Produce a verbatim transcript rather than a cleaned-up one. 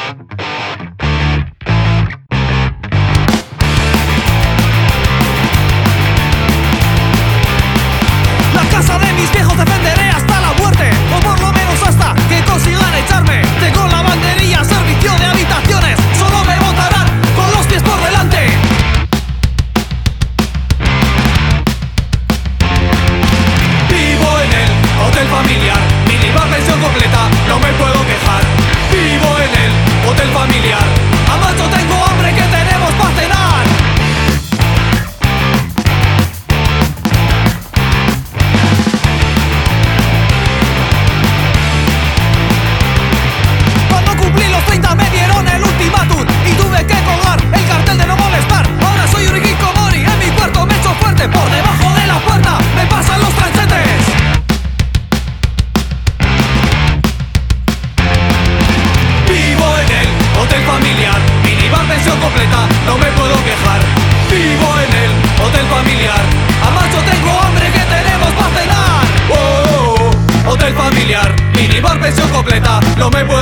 La casa de mis viejos defenderé hasta la muerte, o por lo menos hasta que consigan echarme. Tengo la banderilla, servicio de habitaciones, solo me votarán con los pies por delante. Vivo en el hotel familiar, minibar pensión completa, no me puedo quejar. Vivo en el hotel familiar, a macho tengo hambre, que tenemos para cenar. Cuando cumplí los treinta me dieron el ultimátum y tuve que colgar el cartel de no molestar. Ahora soy un hikikomori, en mi cuarto me echo fuerte, por debajo de la puerta me pasan los tranchetes. Vivo en el hotel familiar, minibar pensión completa, no me puedo quejar. Vivo en el hotel familiar, a macho tengo hambre, que tenemos para cenar. Oh, oh, oh, hotel familiar, minibar pensión completa, no me puedo